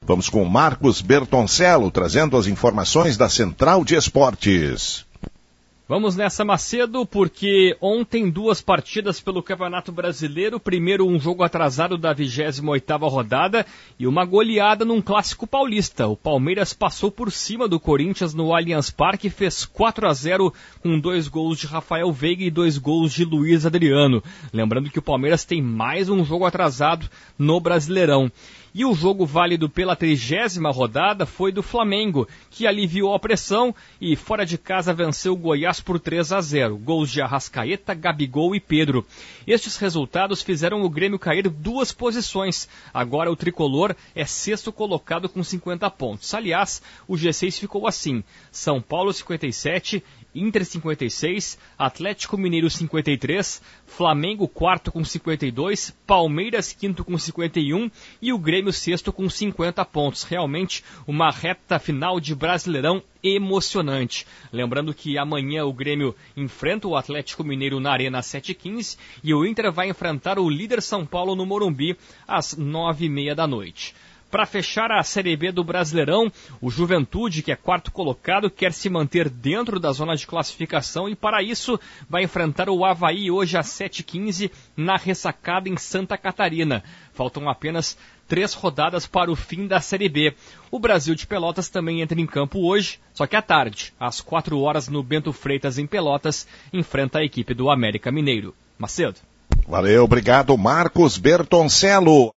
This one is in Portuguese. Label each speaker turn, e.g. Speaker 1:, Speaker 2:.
Speaker 1: Vamos com o Marcos Bertoncello, trazendo as informações da Central de Esportes.
Speaker 2: Vamos nessa, Macedo, porque ontem 2 partidas pelo Campeonato Brasileiro. Primeiro, um jogo atrasado da 28ª rodada e uma goleada num clássico paulista. O Palmeiras passou por cima do Corinthians no Allianz Parque e fez 4-0 com 2 gols de Rafael Veiga e 2 gols de Luiz Adriano. Lembrando que o Palmeiras tem mais um jogo atrasado no Brasileirão. E o jogo válido pela 30ª rodada foi do Flamengo, que aliviou a pressão e fora de casa venceu o Goiás por 3-0. Gols de Arrascaeta, Gabigol e Pedro. Estes resultados fizeram o Grêmio cair 2 posições. Agora o tricolor é 6º colocado com 50 pontos. Aliás, o G6 ficou assim: São Paulo 57, Inter 56, Atlético Mineiro 53, Flamengo 4º com 52, Palmeiras 5º com 51 e o Grêmio 6º com 50 pontos. Realmente uma reta final de Brasileirão emocionante. Lembrando que amanhã o Grêmio enfrenta o Atlético Mineiro na Arena às 7h15 e o Inter vai enfrentar o líder São Paulo no Morumbi às 9h30 da noite. Para fechar a Série B do Brasileirão, o Juventude, que é 4º colocado, quer se manter dentro da zona de classificação e para isso vai enfrentar o Avaí hoje às 7h15 na Ressacada em Santa Catarina. Faltam apenas 3 rodadas para o fim da Série B. O Brasil de Pelotas também entra em campo hoje, só que à tarde, às 4 horas no Bento Freitas em Pelotas, enfrenta a equipe do América Mineiro. Macedo.
Speaker 1: Valeu, obrigado, Marcos Bertoncello.